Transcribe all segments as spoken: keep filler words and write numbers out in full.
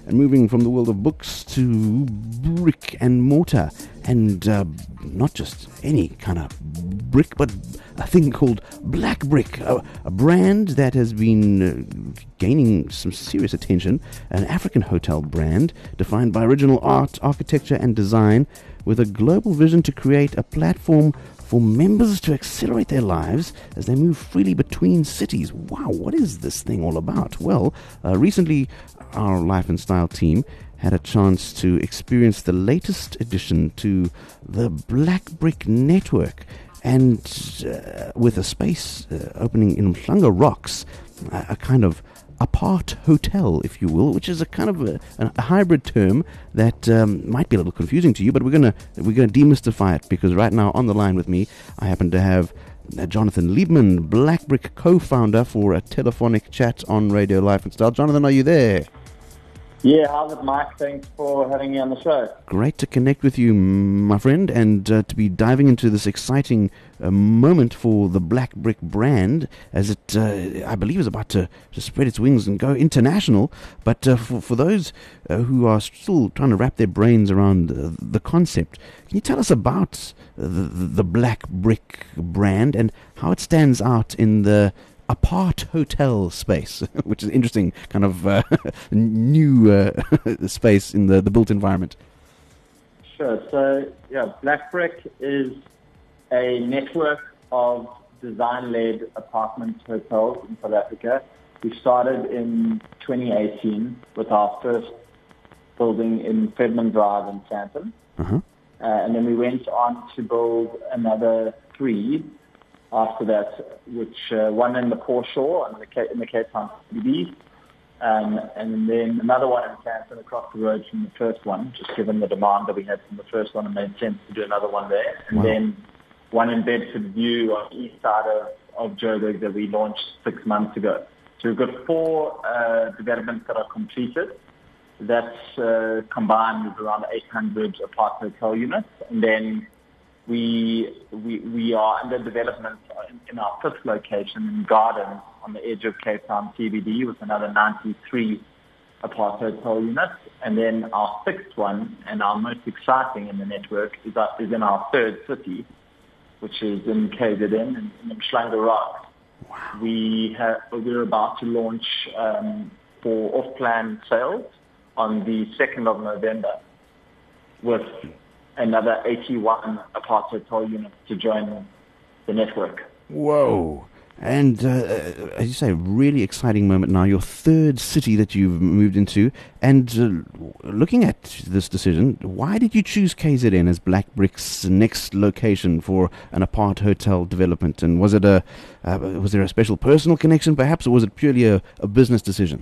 and moving from the world of books to brick and mortar, and uh, not just any kind of brick, but a thing called Black Brick, a, a brand that has been uh, gaining some serious attention, an African hotel brand defined by original art, architecture and design, with a global vision to create a platform for members to accelerate their lives as they move freely between cities. Wow, what is this thing all about? Well, uh, recently our Life and Style team had a chance to experience the latest addition to the Black Brick network, and uh, with a space uh, opening in Umhlanga Rocks, a, a kind of apart hotel, if you will, which is a kind of a, a hybrid term that um, might be a little confusing to you, but we're gonna we're gonna demystify it, because right now on the line with me, I happen to have uh, Jonathan Liebman, Black Brick co-founder, for a telephonic chat on Radio Life and Style. Jonathan, are you there? Yeah, how's it, Mike? Thanks for having me on the show. Great to connect with you, my friend, and uh, to be diving into this exciting uh, moment for the Black Brick brand, as it, uh, I believe, is about to, to spread its wings and go international. But uh, for, for those uh, who are still trying to wrap their brains around uh, the concept, can you tell us about the, the Black Brick brand and how it stands out in the apart hotel space, which is interesting, kind of uh, new uh, space in the, the built environment? Sure. So, yeah, Black Brick is a network of design-led apartment hotels in South Africa. We started in twenty eighteen with our first building in Fredman Drive in Sandton. Uh-huh. Uh, and then we went on to build another three after that, which uh, one in the foreshore in the Cape, in the Cape Town C B D, um, and then another one in Sandton across the road from the first one, just given the demand that we had from the first one, it made sense to do another one there. And wow. Then one in Bedford View on the east side of, of Joburg that we launched six months ago. So we've got four uh, developments that are completed. That's uh, combined with around eight hundred apart hotel units. And then We, we we are under development in, in our fifth location in Gardens on the edge of Cape Town C B D with another ninety-three apart hotel units. And then our sixth one, and our most exciting in the network, is, our, is in our third city, which is in K Z N, in, in Umhlanga Rocks. Wow. We have, we're about to launch um, for off-plan sales on the second of November with another eighty-one apart hotel units to join the network. Whoa. And uh, as you say, really exciting moment now, your third city that you've moved into. And uh, looking at this decision, why did you choose K Z N as Black Brick's next location for an apart hotel development? And was it a uh, was there a special personal connection perhaps, or was it purely a, a business decision?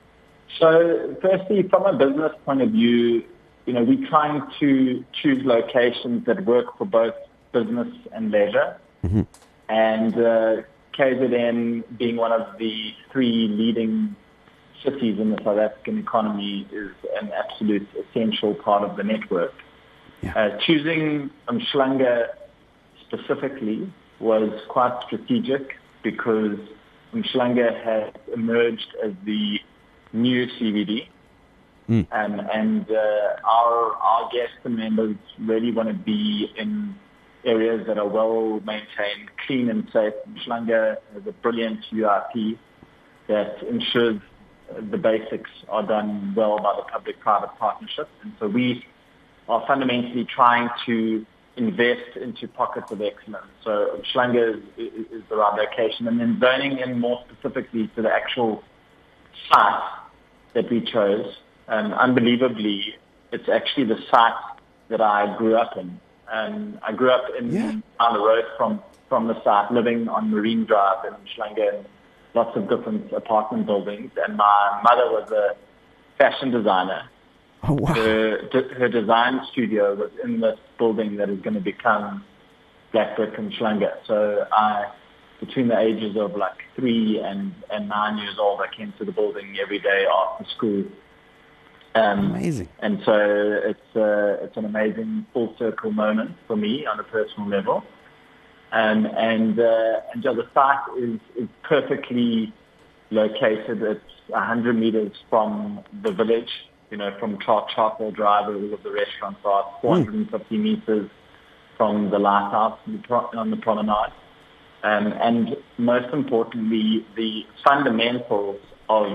So firstly, from a business point of view, you know, we're trying to choose locations that work for both business and leisure. Mm-hmm. And uh, K Z N, being one of the three leading cities in the South African economy, is an absolute essential part of the network. Yeah. Uh, choosing Umhlanga specifically was quite strategic because Umhlanga has emerged as the new C B D. Mm. Um, and uh, our our guests and members really want to be in areas that are well maintained, clean and safe. Umhlanga has a brilliant U R P that ensures the basics are done well by the public-private partnership. And so we are fundamentally trying to invest into pockets of excellence. So Umhlanga is, is, is the right location. And then zoning in more specifically to the actual site that we chose. Um, unbelievably, it's actually the site that I grew up in. Um, I grew up in yeah. down the road from, from the site, living on Marine Drive in Umhlanga, and lots of different apartment buildings. And my mother was a fashion designer. Oh, wow. Her, her design studio was in this building that is going to become Black Brick Umhlanga. So I, between the ages of like three and, and nine years old, I came to the building every day after school. Um, amazing. And so it's uh, it's an amazing full circle moment for me on a personal level. Um, and uh, and yeah, the site is, is perfectly located. It's one hundred meters from the village you know, from Char- Charcoal Drive, where all of the restaurants are, four hundred fifty mm. meters from the lighthouse on the promenade. Um, and most importantly, the fundamentals of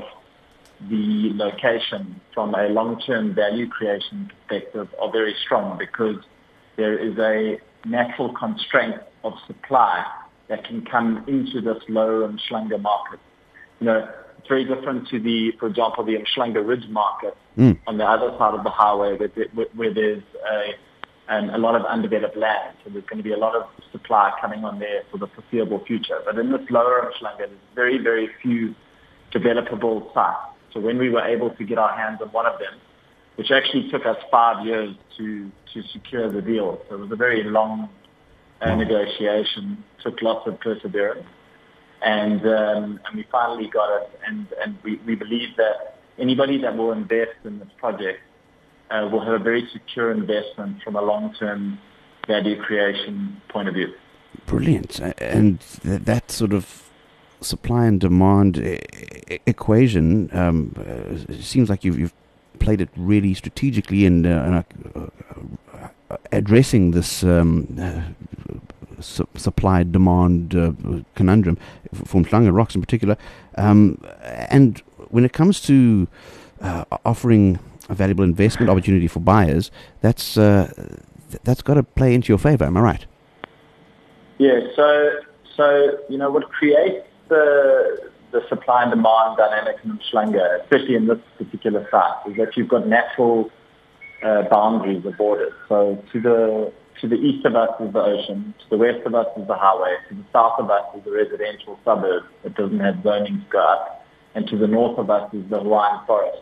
the location from a long-term value creation perspective are very strong, because there is a natural constraint of supply that can come into this lower Umhlanga market. You know, it's very different to the, for example, the Umhlanga Ridge market mm. on the other side of the highway, where, where there's a, um, a lot of undeveloped land. So there's going to be a lot of supply coming on there for the foreseeable future. But in this lower Umhlanga, there's very, very few developable sites. So when we were able to get our hands on one of them, which actually took us five years to, to secure the deal. So it was a very long uh, negotiation, took lots of perseverance. And um, and we finally got it, and, and we, we believe that anybody that will invest in this project uh, will have a very secure investment from a long-term value creation point of view. Brilliant. And th- that sort of supply and demand e- equation um, uh, seems like you've, you've played it really strategically in uh, uh, uh, addressing this um, uh, su- supply-demand uh, conundrum for Umhlanga Rocks in particular. Um, and when it comes to uh, offering a valuable investment opportunity for buyers, that's uh, th- that's got to play into your favor. Am I right? Yeah. So, so you know what creates the the supply and demand dynamic in Umhlanga, especially in this particular site, is that you've got natural uh, boundaries or borders. So to the to the east of us is the ocean, to the west of us is the highway, to the south of us is the residential suburb that doesn't have zoning to go up, and to the north of us is the Hawaiian forest.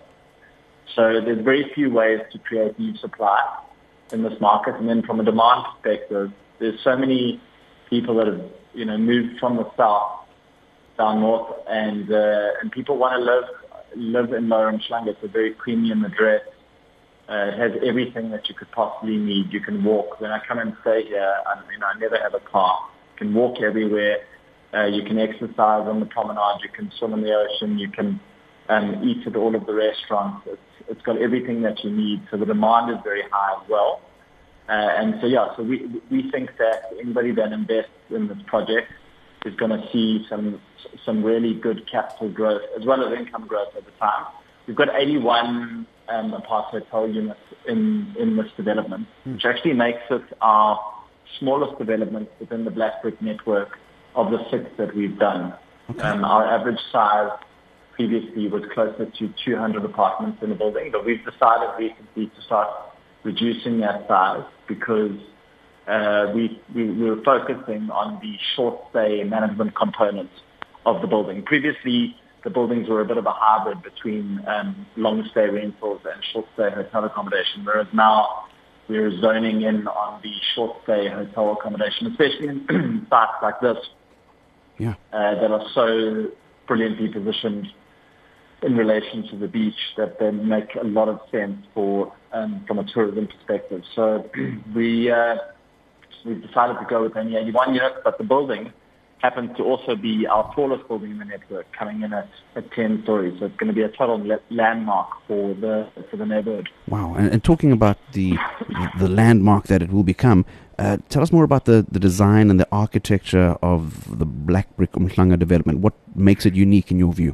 So there's very few ways to create new supply in this market. And then from a demand perspective, there's so many people that have, you know, moved from the south down north, and uh, and people want to live live in Lower Umhlanga. It's a very premium address. Uh, it has everything that you could possibly need. You can walk. When I come and stay here, I, you know, I never have a car. You can walk everywhere. Uh, you can exercise on the promenade. You can swim in the ocean. You can um, eat at all of the restaurants. It's it's got everything that you need. So the demand is very high as well. Uh, and so yeah, so we we think that anybody that invests in this project is going to see some some really good capital growth as well as income growth over time. We've got eighty-one um, apart hotel units in, in this development, mm. which actually makes it our smallest development within the Black Brick network of the six that we've done. Okay. Um, our average size previously was closer to two hundred apartments in a building, but we've decided recently to start reducing that size because Uh, we, we, we were focusing on the short stay management component of the building. Previously, the buildings were a bit of a hybrid between um, long stay rentals and short stay hotel accommodation, whereas now we're zoning in on the short stay hotel accommodation, especially in sites like this, yeah. uh, that are so brilliantly positioned in relation to the beach that they make a lot of sense for um, from a tourism perspective. So we... Uh, We've decided to go with only eighty-one units, but the building happens to also be our tallest building in the network, coming in at, at ten stories. So it's going to be a total landmark for the for the neighborhood. Wow! And, and talking about the the landmark that it will become, uh, tell us more about the, the design and the architecture of the Black Brick Umhlanga development. What makes it unique in your view?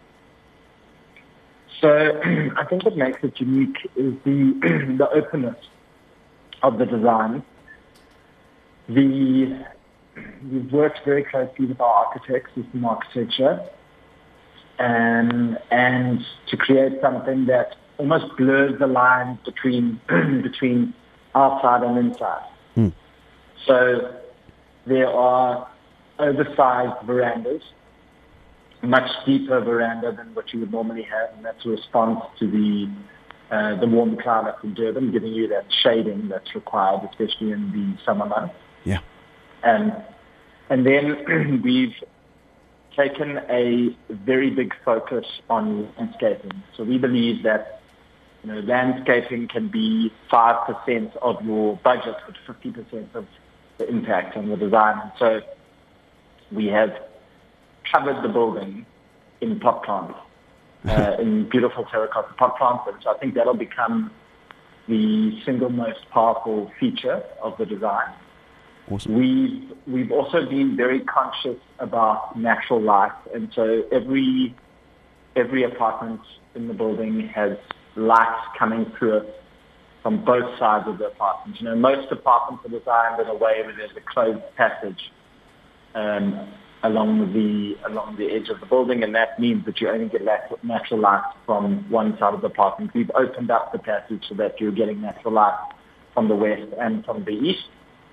So I think what makes it unique is the the openness of the design. The, we've worked very closely with our architects, system architecture, and, and to create something that almost blurs the lines between between outside and inside. Mm. So there are oversized verandas, much deeper veranda than what you would normally have, and that's a response to the uh, the warm climate in Durban, giving you that shading that's required, especially in the summer months. Yeah. And and then we've taken a very big focus on landscaping. So we believe that, you know, landscaping can be five percent of your budget, but fifty percent of the impact on the design. And so we have covered the building in pot plants. uh, in beautiful terracotta pot plants. And so I think that'll become the single most powerful feature of the design. Awesome. We've, we've also been very conscious about natural light. And so every, every apartment in the building has light coming through it from both sides of the apartment. You know, most apartments are designed in a way where there's a closed passage um, along the along the edge of the building, and that means that you only get natural light from one side of the apartment. We've opened up the passage so that you're getting natural light from the west and from the east.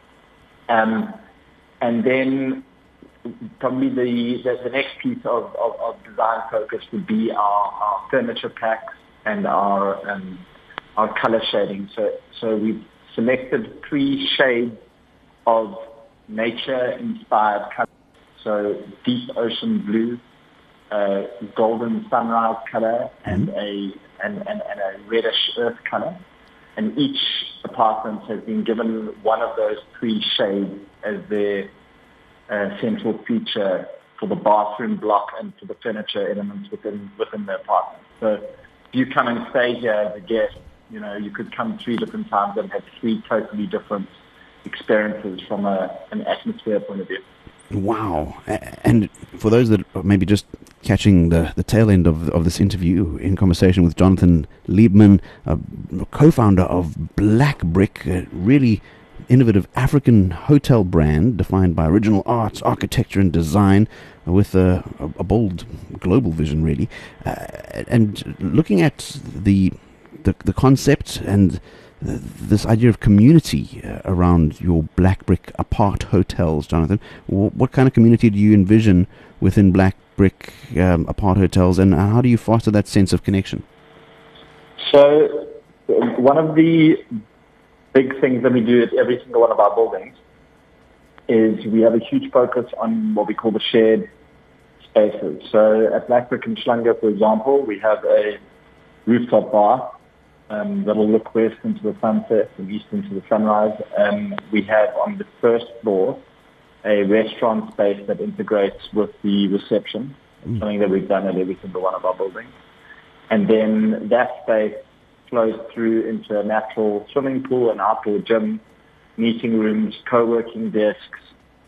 Um, and then probably the, the, the next piece of, of, of design focus would be our, our furniture packs and our um, our color shading. So, so we've selected three shades of nature-inspired colors. So deep ocean blue, uh, golden sunrise color, and a and, and, and a reddish earth color. And each apartment has been given one of those three shades as their uh, central feature for the bathroom block and for the furniture elements within within the apartment. So if you come and stay here as a guest, you know, you could come three different times and have three totally different experiences from a, an atmosphere point of view. Wow. And for those that are maybe just catching the, the tail end of of this interview, in conversation with Jonathan Liebman, a co-founder of Black Brick, a really innovative African hotel brand defined by original arts, architecture and design, with a, a bold global vision, really. Uh, and looking at the, the, the concept and this idea of community uh, around your Black Brick apart hotels, Jonathan, what kind of community do you envision within Black Brick um, apart hotels, and how do you foster that sense of connection? So one of the big things that we do at every single one of our buildings is we have a huge focus on what we call the shared spaces. So at Black Brick in Umhlanga, for example, we have a rooftop bar Um, that'll look west into the sunset and east into the sunrise. Um, we have on the first floor a restaurant space that integrates with the reception, mm. something that we've done at every single one of our buildings. And then that space flows through into a natural swimming pool, an outdoor gym, meeting rooms, co-working desks,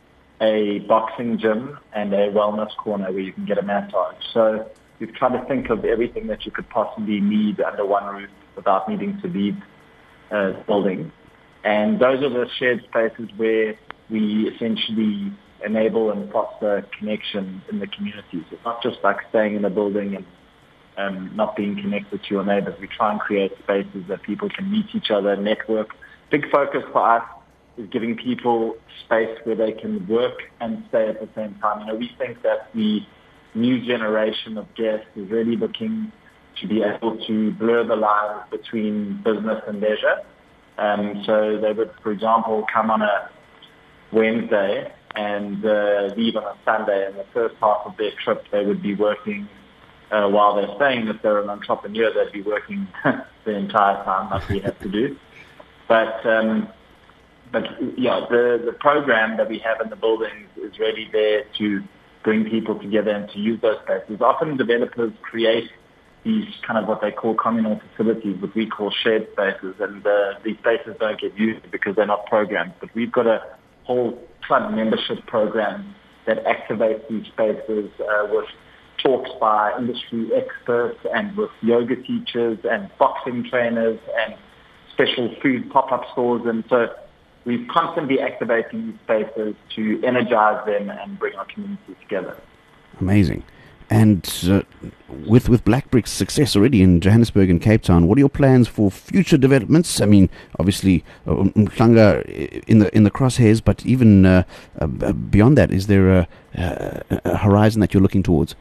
a boxing gym, and a wellness corner where you can get a massage. So we've tried to think of everything that you could possibly need under one roof without needing to leave uh, the building. And those are the shared spaces where we essentially enable and foster connection in the communities. It's not just like staying in a building and um, not being connected to your neighbors. We try and create spaces that people can meet each other, network. Big focus for us is giving people space where they can work and stay at the same time. You know, we think that the new generation of guests is really looking to be able to blur the lines between business and leisure. Um, so they would, for example, come on a Wednesday and uh, leave on a Sunday, and the first half of their trip they would be working uh, while they're staying. If they're an entrepreneur, they'd be working the entire time like we have to do. But um, but yeah, the, the program that we have in the buildings is really there to bring people together and to use those spaces. Often developers create these kind of what they call communal facilities, what we call shared spaces, and uh, these spaces don't get used because they're not programmed. But we've got a whole club membership program that activates these spaces uh, with talks by industry experts and with yoga teachers and boxing trainers and special food pop-up stores. And so we're constantly activating these spaces to energize them and bring our community together. Amazing. And uh, with with Black Brick's success already in Johannesburg and Cape Town, what are your plans for future developments? I mean, obviously, uh, Umhlanga in the in the crosshairs, but even uh, uh, beyond that, is there a, a horizon that you're looking towards?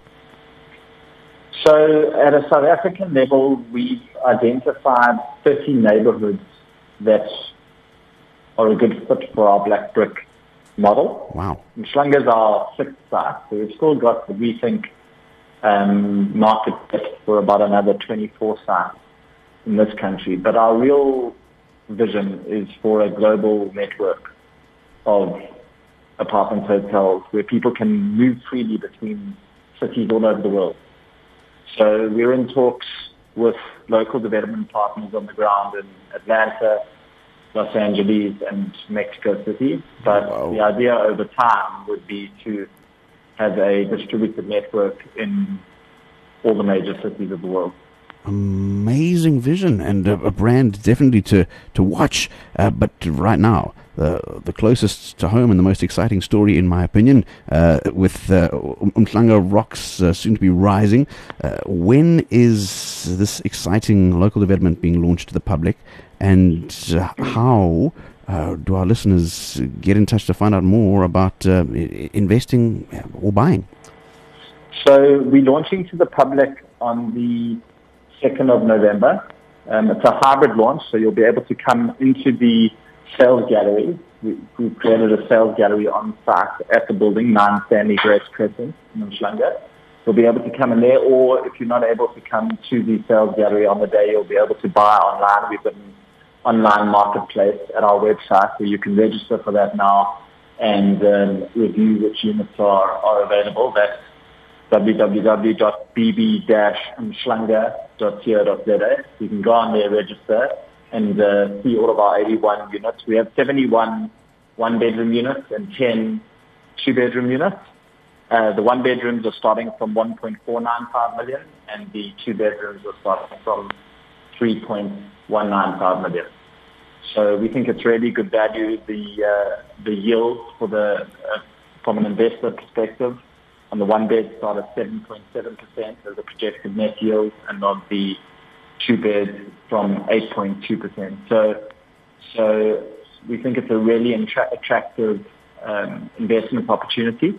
So, at a South African level, we've identified thirty neighborhoods that are a good fit for our Black Brick model. Wow. Umhlanga is our sixth site, so we've still got what we think Um, market fit for about another twenty-four sites in this country. But our real vision is for a global network of apartment hotels where people can move freely between cities all over the world. So we're in talks with local development partners on the ground in Atlanta, Los Angeles, and Mexico City. But wow. the idea over time would be to have a distributed network in all the major cities of the world. Amazing vision, and a, a brand definitely to, to watch. Uh, but right now, uh, the closest to home and the most exciting story, in my opinion, uh, with uh, Umhlanga Rocks uh, soon to be rising. Uh, when is this exciting local development being launched to the public, and uh, how uh, do our listeners get in touch to find out more about uh, investing or buying? So we're launching to the public on the second of November. Um, it's a hybrid launch, so you'll be able to come into the sales gallery. We, we've created a sales gallery on site at the building, nine Stanley Grace Crescent in Umhlanga. You'll be able to come in there, or if you're not able to come to the sales gallery on the day, you'll be able to buy online. We've got an online marketplace at our website where you can register for that now and um, review which units are, are available. That's w w w dot b b dash umhlanga dot co dot z a. You can go on there, register, and uh, see all of our eighty-one units. We have seventy-one one-bedroom units and ten two-bedroom units. Uh, the one-bedrooms are starting from one point four nine five million, and the two-bedrooms are starting from three point one nine five million. So we think it's really good value. The uh, the yield for the uh, from an investor perspective, on the one bed start at seven point seven percent as a projected net yield, and on the two bed from eight point two percent. So, so we think it's a really intra- attractive um, investment opportunity,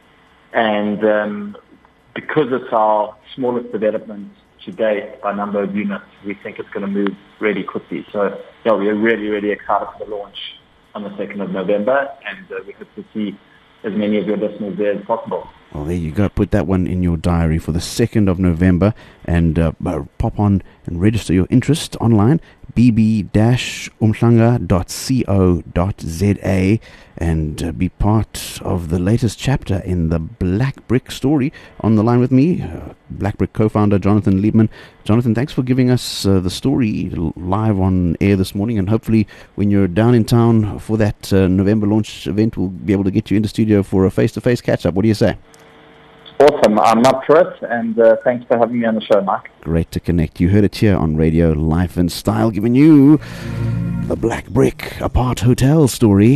and um, because it's our smallest development to date by number of units, we think it's going to move really quickly. So, yeah, we're really, really excited for the launch on the second of November, and uh, we hope to see as many of your listeners there as possible. Well, there you go. Put that one in your diary for the second of November, and uh, pop on and register your interest online, b b dash umhlanga dot co dot z a, and uh, be part of the latest chapter in the Black Brick story. On the line with me, uh, Black Brick co-founder Jonathan Liebman. Jonathan, thanks for giving us uh, the story live on air this morning, and hopefully when you're down in town for that uh, November launch event, we'll be able to get you into studio for a face-to-face catch-up. What do you say? Awesome. I'm up for it, and uh, thanks for having me on the show, Mike. Great to connect. You heard it here on Radio Life and Style, giving you the Black Brick Apart Hotel story.